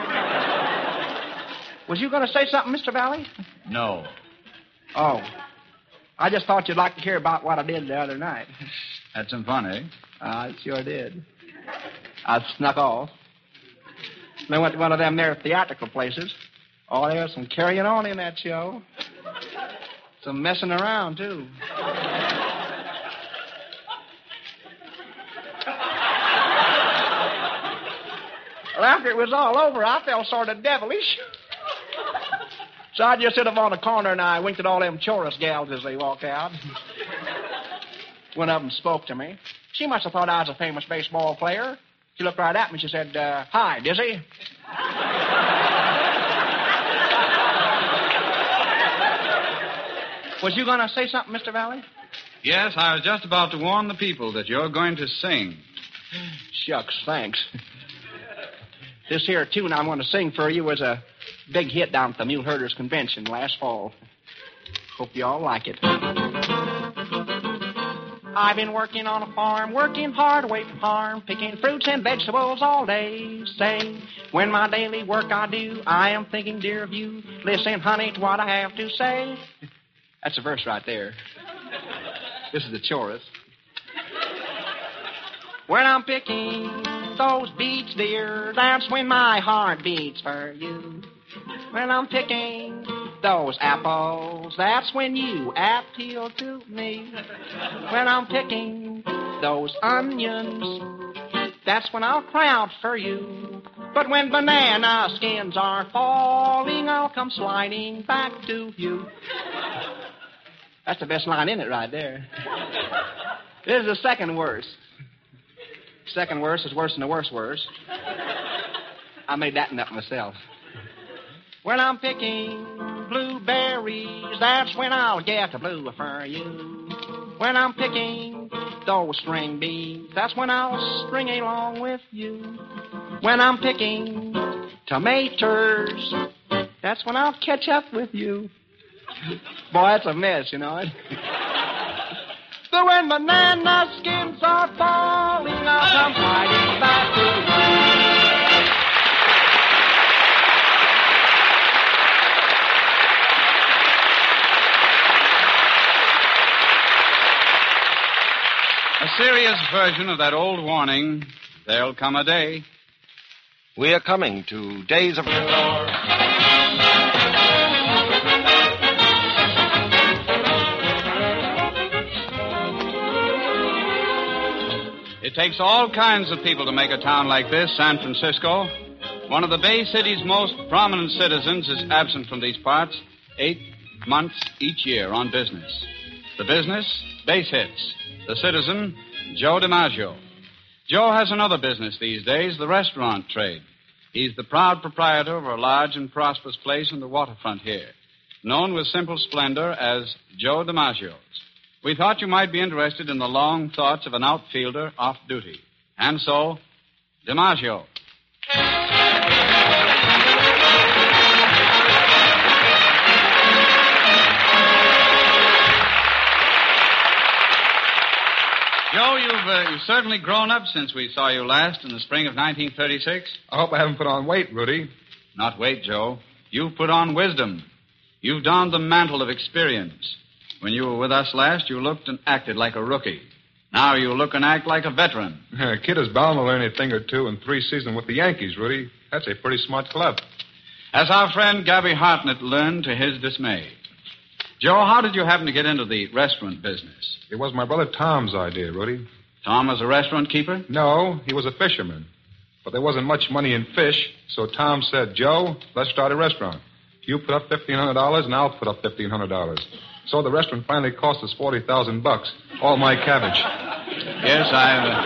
[SPEAKER 11] Was you going to say something, Mister Valley?
[SPEAKER 2] No.
[SPEAKER 11] Oh. I just thought you'd like to hear about what I did the other night.
[SPEAKER 2] Had some fun, eh?
[SPEAKER 11] I sure did. I snuck off. Then went to one of them there theatrical places. Oh, there was some carrying on in that show. Some messing around, too. Well, after it was all over, I felt sort of devilish. So I just sit up on the corner and I winked at all them chorus gals as they walked out. One of them spoke to me. She must have thought I was a famous baseball player. She looked right at me and she said, uh, "Hi, Dizzy." Was you going to say something, Mister Valley?
[SPEAKER 2] Yes, I was just about to warn the people that you're going to sing.
[SPEAKER 11] Shucks, thanks. This here tune I'm going to sing for you was a big hit down at the Mule Herders Convention last fall. Hope you all like it. I've been working on a farm, working hard away from harm, picking fruits and vegetables all day. Say, when my daily work I do, I am thinking, dear, of you. Listen, honey, to what I have to say. That's a verse right there. This is the chorus. When I'm picking those beets, dear, that's when my heart beats for you. When I'm picking those apples, that's when you appeal to me. When I'm picking those onions, that's when I'll cry out for you. But when banana skins are falling, I'll come sliding back to you. That's the best line in it right there. This is the second verse. Second verse is worse than the worst verse. I made that one up myself. When I'm picking blueberries, that's when I'll get a blue for you. When I'm picking those string beans, that's when I'll string along with you. When I'm picking tomatoes, that's when I'll catch up with you. Boy, that's a mess, you know it. But when banana skins are falling, I'll come fighting back to you.
[SPEAKER 2] A serious version of that old warning, there'll come a day.
[SPEAKER 12] We are coming to Days of Yore.
[SPEAKER 2] It takes all kinds of people to make a town like this, San Francisco. One of the Bay City's most prominent citizens is absent from these parts eight months each year on business. The business, Base Hits. The citizen, Joe DiMaggio. Joe has another business these days, the restaurant trade. He's the proud proprietor of a large and prosperous place in the waterfront here, known with simple splendor as Joe DiMaggio's. We thought you might be interested in the long thoughts of an outfielder off duty. And so, DiMaggio. Joe, you've, uh, you've certainly grown up since we saw you last in the spring of nineteen thirty-six.
[SPEAKER 13] I hope I haven't put on weight, Rudy.
[SPEAKER 2] Not weight, Joe. You've put on wisdom. You've donned the mantle of experience. When you were with us last, you looked and acted like a rookie. Now you look and act like a veteran.
[SPEAKER 13] A kid is bound to learn a thing or two in three seasons with the Yankees, Rudy. That's a pretty smart club.
[SPEAKER 2] As our friend Gabby Hartnett learned to his dismay. Joe, how did you happen to get into the restaurant business?
[SPEAKER 13] It was my brother Tom's idea, Rudy.
[SPEAKER 2] Tom was a restaurant keeper?
[SPEAKER 13] No, he was a fisherman. But there wasn't much money in fish, so Tom said, Joe, let's start a restaurant. You put up fifteen hundred dollars, and I'll put up fifteen hundred dollars. So the restaurant finally cost us forty thousand bucks. All my cabbage.
[SPEAKER 2] Yes, I've... Uh,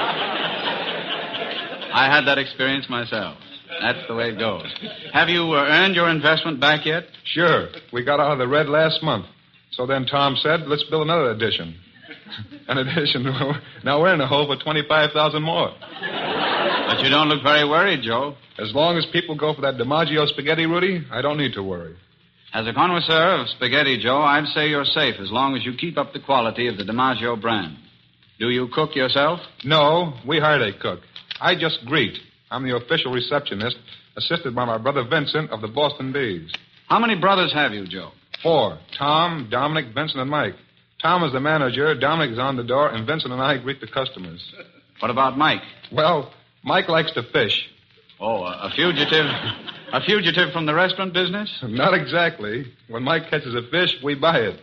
[SPEAKER 2] I had that experience myself. That's the way it goes. Have you uh, earned your investment back yet?
[SPEAKER 13] Sure. We got out of the red last month. So then Tom said, let's build another addition. An addition. Now we're in a hole for twenty-five thousand more.
[SPEAKER 2] But you don't look very worried, Joe.
[SPEAKER 13] As long as people go for that DiMaggio spaghetti, Rudy, I don't need to worry.
[SPEAKER 2] As a connoisseur of spaghetti, Joe, I'd say you're safe as long as you keep up the quality of the DiMaggio brand. Do you cook yourself?
[SPEAKER 13] No, we hired a cook. I just greet. I'm the official receptionist, assisted by my brother Vincent of the Boston Bees.
[SPEAKER 2] How many brothers have you, Joe?
[SPEAKER 13] Four. Tom, Dominic, Vincent, and Mike. Tom is the manager, Dominic is on the door, and Vincent and I greet the customers.
[SPEAKER 2] What about Mike?
[SPEAKER 13] Well, Mike likes to fish.
[SPEAKER 2] Oh, a, a fugitive? A fugitive from the restaurant business?
[SPEAKER 13] Not exactly. When Mike catches a fish, we buy it.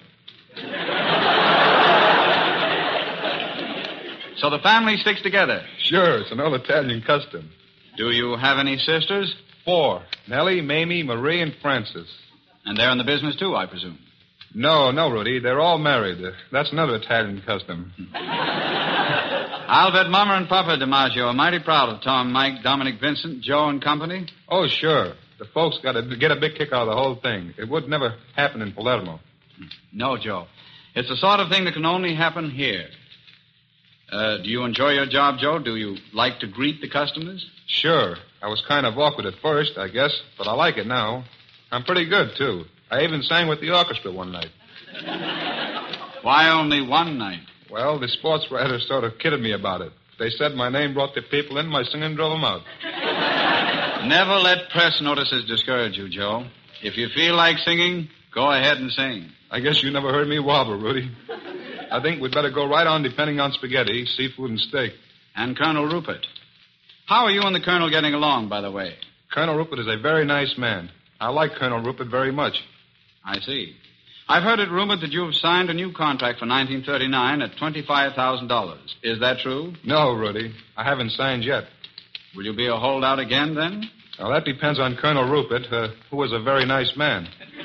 [SPEAKER 2] So the family sticks together?
[SPEAKER 13] Sure, it's an old Italian custom.
[SPEAKER 2] Do you have any sisters?
[SPEAKER 13] Four. Nellie, Mamie, Marie, and Frances.
[SPEAKER 2] And they're in the business, too, I presume?
[SPEAKER 13] No, no, Rudy. They're all married. Uh, that's another Italian custom.
[SPEAKER 2] I'll bet Mama and Papa DiMaggio are mighty proud of Tom, Mike, Dominic, Vincent, Joe, and company.
[SPEAKER 13] Oh, sure. The folks got to get a big kick out of the whole thing. It would never happen in Palermo.
[SPEAKER 2] No, Joe. It's the sort of thing that can only happen here. Uh, do you enjoy your job, Joe? Do you like to greet the customers?
[SPEAKER 13] Sure. I was kind of awkward at first, I guess, but I like it now. I'm pretty good, too. I even sang with the orchestra one night.
[SPEAKER 2] Why only one night?
[SPEAKER 13] Well, the sports writers sort of kidded me about it. They said my name brought the people in, my singing drove them out.
[SPEAKER 2] Never let press notices discourage you, Joe. If you feel like singing, go ahead and sing.
[SPEAKER 13] I guess you never heard me wobble, Rudy. I think we'd better go right on depending on spaghetti, seafood, and steak.
[SPEAKER 2] And Colonel Rupert. How are you and the Colonel getting along, by the way?
[SPEAKER 13] Colonel Rupert is a very nice man. I like Colonel Rupert very much.
[SPEAKER 2] I see. I've heard it rumored that you've signed a new contract for nineteen thirty-nine at twenty-five thousand dollars. Is that true?
[SPEAKER 13] No, Rudy. I haven't signed yet.
[SPEAKER 2] Will you be a holdout again, then?
[SPEAKER 13] Well, that depends on Colonel Rupert, uh, who is a very nice man.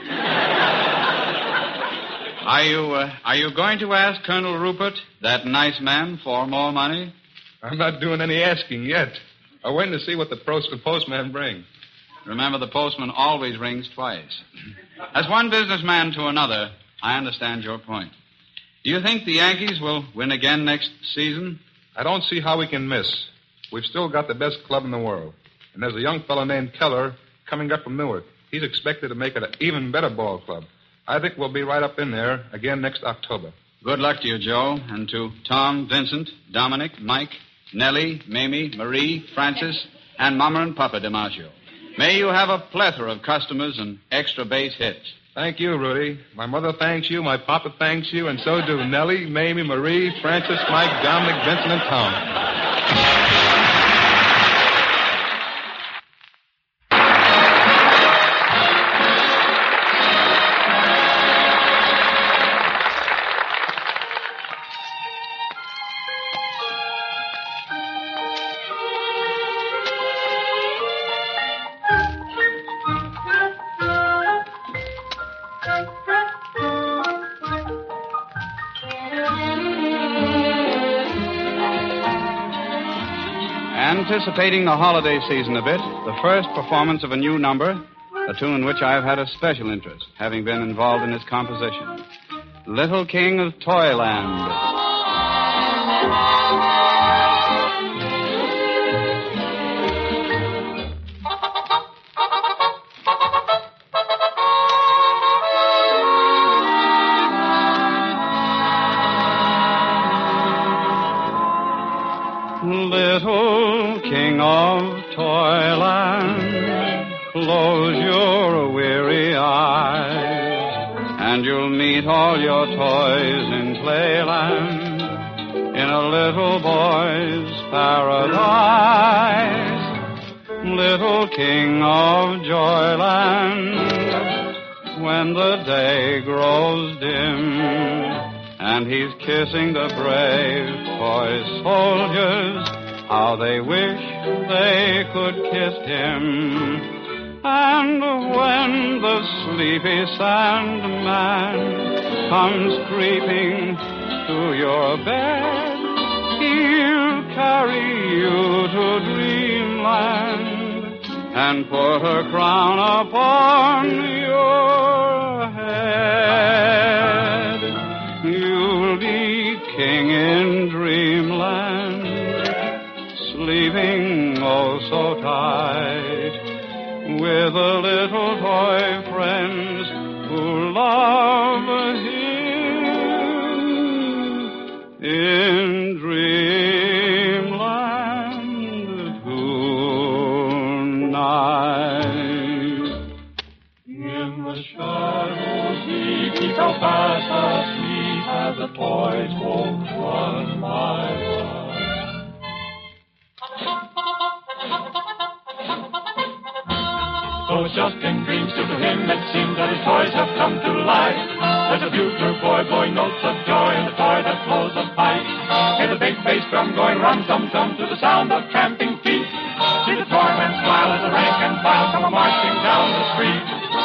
[SPEAKER 2] Are you, uh, are you going to ask Colonel Rupert, that nice man, for more money?
[SPEAKER 13] I'm not doing any asking yet. I'm waiting to see what the post, the postman brings.
[SPEAKER 2] Remember, the postman always rings twice. As one businessman to another, I understand your point. Do you think the Yankees will win again next season?
[SPEAKER 13] I don't see how we can miss. We've still got the best club in the world. And there's a young fellow named Keller coming up from Newark. He's expected to make it an even better ball club. I think we'll be right up in there again next October.
[SPEAKER 2] Good luck to you, Joe, and to Tom, Vincent, Dominic, Mike, Nellie, Mamie, Marie, Francis, and Mama and Papa DiMaggio. May you have a plethora of customers and extra base hits.
[SPEAKER 13] Thank you, Rudy. My mother thanks you, my papa thanks you, and so do Nellie, Mamie, Marie, Francis, Mike, Dominic, Vincent, and Tom.
[SPEAKER 2] Anticipating the holiday season a bit, the first performance of a new number, a tune in which I have had a special interest, having been involved in its composition. Little King of Toyland. Little King of Toyland, close your weary eyes, and you'll meet all your toys in Playland, in a little boy's paradise. Little King of Joyland, when the day grows dim, and he's kissing the brave toy soldiers, how they wish they could kiss him. And when the sleepy Sandman comes creeping to your bed, he'll carry you to dreamland and put a crown upon your head. You'll be king in dreamland, sleeping oh so tight, with the little toy friends who love him in dreamland tonight. In the shadows we keep so fast asleep as the toys won't run by one. Though it's just in dreams, still to him it seems that his toys have come to life. There's a bugler boy blowing notes of joy and a toy that blows a pipe. Hear the big bass drum going rum-tum-tum to the sound of tramping feet. See the toymen smile as the rank and file come marching down the street.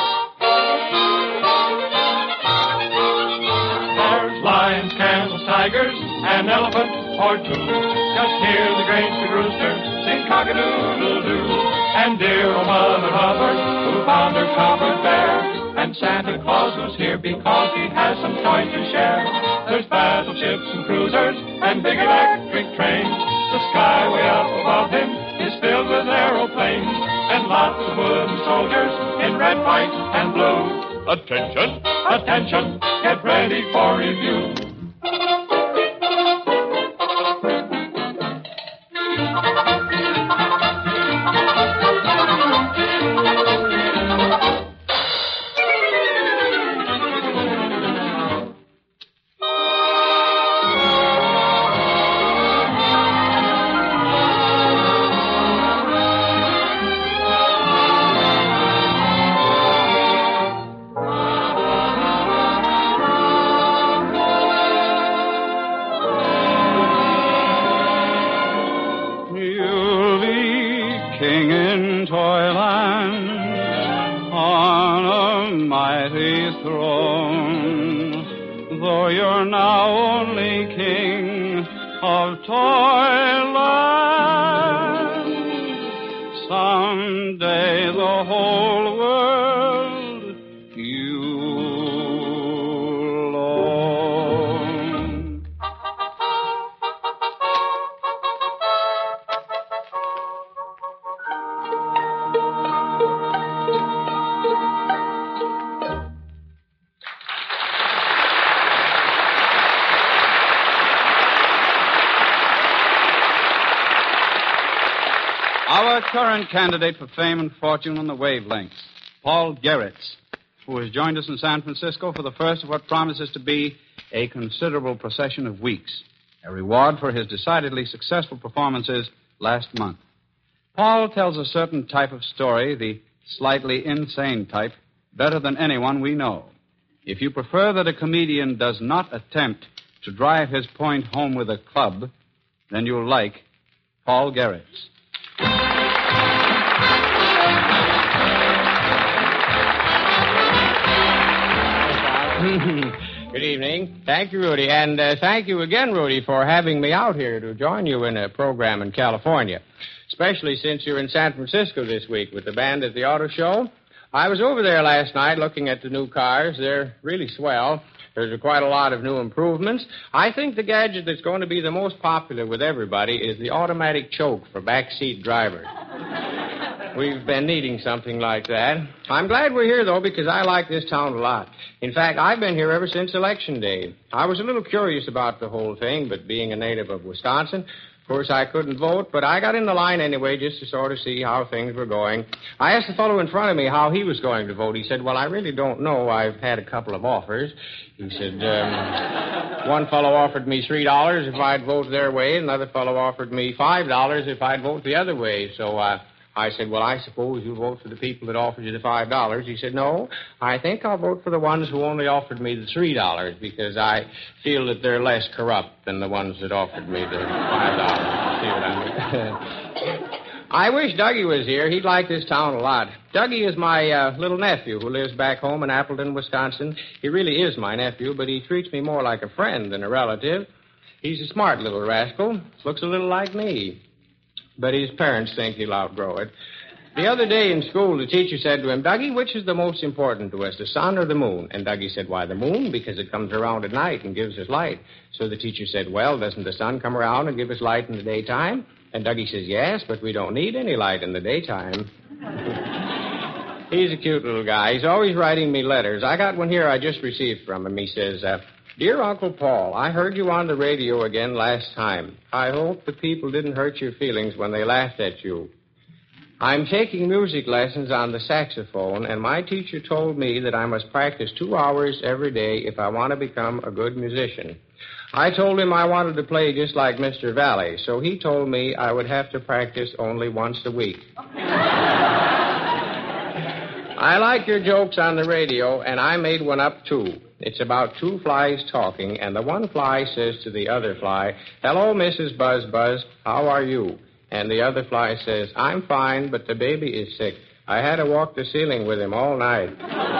[SPEAKER 2] There's lions, camels, tigers, an elephant or two. Just hear the great big rooster sing cock-a-doodle-doo. And dear old Mother Hubbard, who found her cupboard bare. And Santa Claus who's here because he has some toys to share. There's battleships and cruisers and big electric trains. The sky way up above him is filled with aeroplanes. And lots of wooden soldiers in red, white, and blue. Attention! Attention! Get ready for review. king in Toyland on a mighty throne. Though you're now only king of Toyland, someday the whole world you'll own. Our current candidate for fame and fortune on the wavelengths, Paul Gerritz, who has joined us in San Francisco for the first of what promises to be a considerable procession of weeks, a reward for his decidedly successful performances last month. Paul tells a certain type of story, the slightly insane type, better than anyone we know. If you prefer that a comedian does not attempt to drive his point home with a club, then you'll like Paul Gerritz.
[SPEAKER 4] Good evening. Thank you, Rudy. And uh, thank you again, Rudy, for having me out here to join you in a program in California, especially since you're in San Francisco this week with the band at the auto show. I was over there last night looking at the new cars. They're really swell. There's quite a lot of new improvements. I think the gadget that's going to be the most popular with everybody is the automatic choke for backseat drivers. We've been needing something like that. I'm glad we're here, though, because I like this town a lot. In fact, I've been here ever since Election Day. I was a little curious about the whole thing, but being a native of Wisconsin, of course, I couldn't vote, but I got in the line anyway just to sort of see how things were going. I asked the fellow in front of me how he was going to vote. He said, well, I really don't know. I've had a couple of offers. He said, um, one fellow offered me three dollars if I'd vote their way. Another fellow offered me five dollars if I'd vote the other way. So, uh, I said, well, I suppose you vote for the people that offered you the five dollars. He said, no, I think I'll vote for the ones who only offered me the three dollars because I feel that they're less corrupt than the ones that offered me the five dollars. See what I mean? I wish Dougie was here. He'd like this town a lot. Dougie is my uh, little nephew who lives back home in Appleton, Wisconsin. He really is my nephew, but he treats me more like a friend than a relative. He's a smart little rascal. Looks a little like me. But his parents think he'll outgrow it. The other day in school, the teacher said to him, Dougie, which is the most important to us, the sun or the moon? And Dougie said, why, the moon, because it comes around at night and gives us light. So the teacher said, well, doesn't the sun come around and give us light in the daytime? And Dougie says, yes, but we don't need any light in the daytime. He's a cute little guy. He's always writing me letters. I got one here I just received from him. He says, uh, Dear Uncle Paul, I heard you on the radio again last time. I hope the people didn't hurt your feelings when they laughed at you. I'm taking music lessons on the saxophone, and my teacher told me that I must practice two hours every day if I want to become a good musician. I told him I wanted to play just like Mister Valley, so he told me I would have to practice only once a week. I like your jokes on the radio, and I made one up, too. It's about two flies talking, and the one fly says to the other fly, hello, Missus Buzz Buzz, how are you? And the other fly says, I'm fine, but the baby is sick. I had to walk the ceiling with him all night.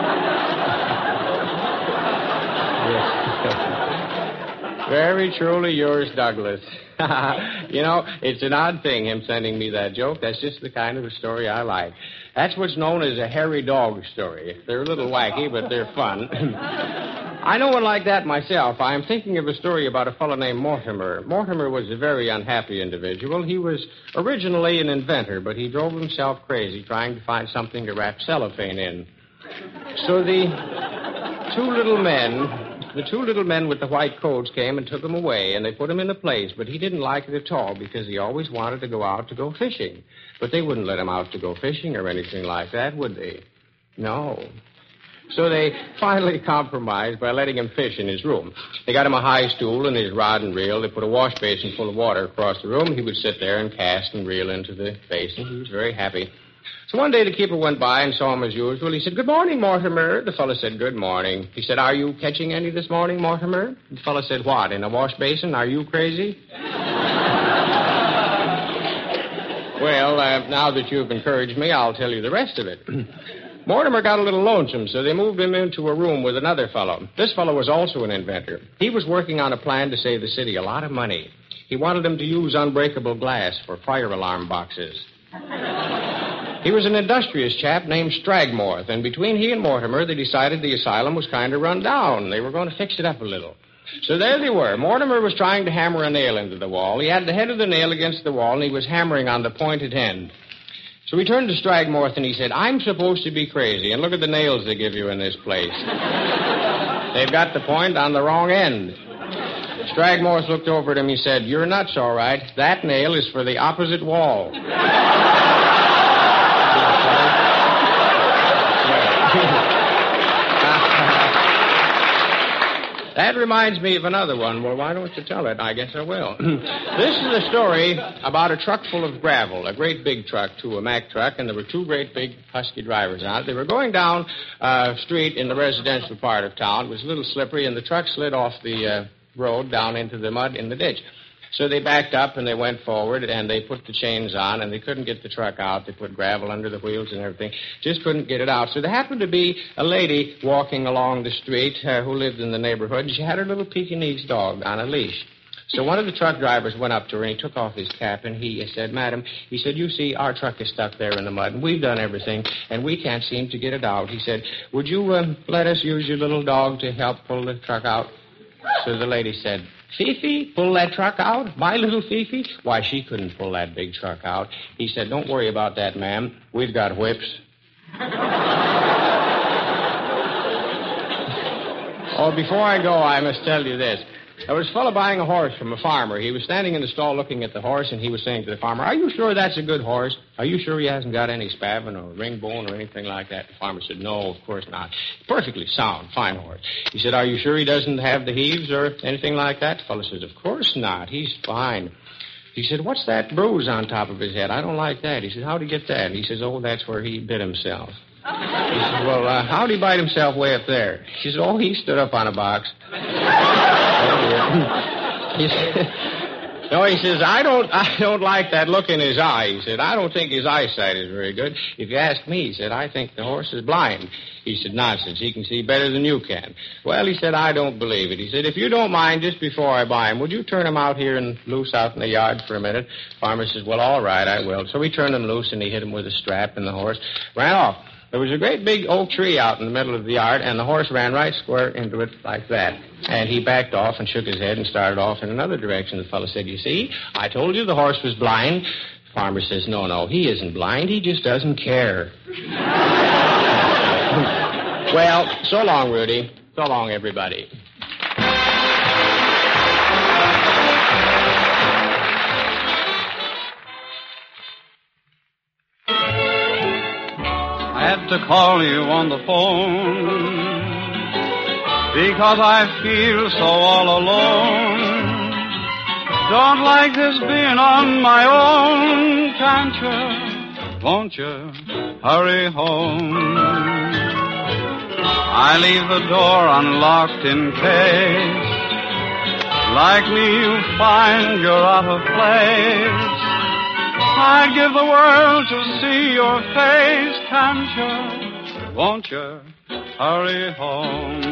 [SPEAKER 4] Very truly yours, Douglas. You know, it's an odd thing, him sending me that joke. That's just the kind of a story I like. That's what's known as a hairy dog story. They're a little wacky, but they're fun. I know one like that myself. I'm thinking of a story about a fellow named Mortimer. Mortimer was a very unhappy individual. He was originally an inventor, but he drove himself crazy trying to find something to wrap cellophane in. So the two little men... The two little men with the white coats came and took him away, and they put him in a place, but he didn't like it at all because he always wanted to go out to go fishing. But they wouldn't let him out to go fishing or anything like that, would they? No. So they finally compromised by letting him fish in his room. They got him a high stool and his rod and reel. They put a wash basin full of water across the room. He would sit there and cast and reel into the basin. He was very happy. So one day the keeper went by and saw him as usual. He said, good morning, Mortimer. The fellow said, good morning. He said, are you catching any this morning, Mortimer? The fellow said, what, in a wash basin? Are you crazy? Well, uh, now that you've encouraged me, I'll tell you the rest of it. Mortimer got a little lonesome, so they moved him into a room with another fellow. This fellow was also an inventor. He was working on a plan to save the city a lot of money. He wanted them to use unbreakable glass for fire alarm boxes. He was an industrious chap named Stragmorth, and between he and Mortimer, they decided the asylum was kind of run down. They were going to fix it up a little. So there they were. Mortimer was trying to hammer a nail into the wall. He had the head of the nail against the wall, and he was hammering on the pointed end. So he turned to Stragmorth and he said, I'm supposed to be crazy, and look at the nails they give you in this place. They've got the point on the wrong end. Stragmorth looked over at him. He said, you're nuts, all right. That nail is for the opposite wall. That reminds me of another one. Well, why don't you tell it? I guess I will. This is a story about a truck full of gravel, a great big truck, too, a Mack truck, and there were two great big husky drivers on it. They were going down a uh, street in the residential part of town. It was a little slippery, and the truck slid off the uh, road down into the mud in the ditch. So they backed up and they went forward and they put the chains on and they couldn't get the truck out. They put gravel under the wheels and everything. Just couldn't get it out. So there happened to be a lady walking along the street uh, who lived in the neighborhood, and she had her little Pekingese dog on a leash. So one of the truck drivers went up to her and he took off his cap and he said, Madam, he said, you see, our truck is stuck there in the mud and we've done everything and we can't seem to get it out. He said, would you um, let us use your little dog to help pull the truck out? So the lady said, Fifi, pull that truck out? My little Fifi? Why, she couldn't pull that big truck out. He said, don't worry about that, ma'am. We've got whips. Oh, before I go, I must tell you this. There was a fellow buying a horse from a farmer. He was standing in the stall looking at the horse, and he was saying to the farmer, are you sure that's a good horse? Are you sure he hasn't got any spavin or ring bone or anything like that? The farmer said, no, of course not. Perfectly sound, fine horse. He said, are you sure he doesn't have the heaves or anything like that? The fellow says, of course not. He's fine. He said, what's that bruise on top of his head? I don't like that. He said, how'd he get that? He says, oh, that's where he bit himself. He said, well, uh, how'd he bite himself way up there? He said, oh, he stood up on a box. He said, no, he says, I don't I don't like that look in his eye. He said, I don't think his eyesight is very good. If you ask me, he said, I think the horse is blind. He said, nonsense. He can see better than you can. Well, he said, I don't believe it. He said, if you don't mind, just before I buy him, would you turn him out here and loose out in the yard for a minute? Farmer says, well, all right, I will. So he turned him loose and he hit him with a strap, and the horse ran off. There was a great big oak tree out in the middle of the yard, and the horse ran right square into it like that. And he backed off and shook his head and started off in another direction. The fellow said, you see, I told you the horse was blind. The farmer says, no, no, he isn't blind. He just doesn't care. Well, so long, Rudy. So long, everybody.
[SPEAKER 2] I had to call you on the phone because I feel so all alone. Don't like this being on my own. Can't you, won't you, hurry home? I leave the door unlocked in case, like me, you find you're out of place. I'd give the world to see your face. Can't you, won't you, hurry home?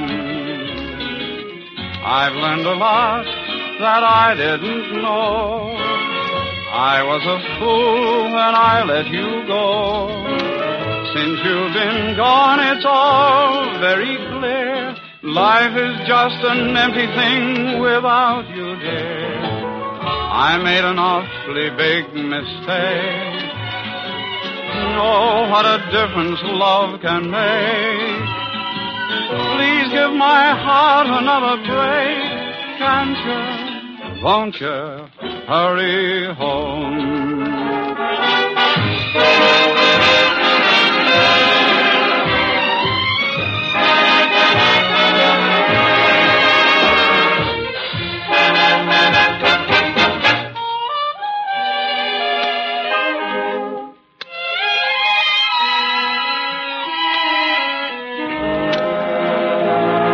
[SPEAKER 2] I've learned a lot that I didn't know. I was a fool when I let you go. Since you've been gone, it's all very clear. Life is just an empty thing without you, dear. I made an awfully big mistake. Oh, what a difference love can make. Please give my heart another break. Can't you, won't you, hurry home?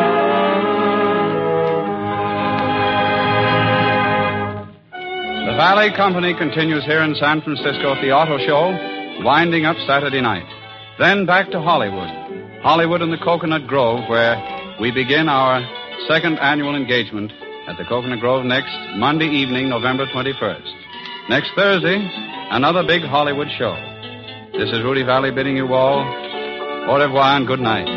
[SPEAKER 4] The
[SPEAKER 2] Valley Company continues here in San Francisco at the Auto Show, winding up Saturday night. Then back to Hollywood. Hollywood and the Coconut Grove, where we begin our second annual engagement at the Coconut Grove next Monday evening, November twenty-first. Next Thursday, another big Hollywood show. This is Rudy Valley bidding you all au revoir and good night.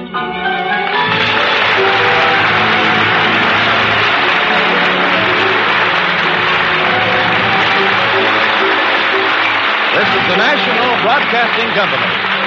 [SPEAKER 1] This is the National Broadcasting Company.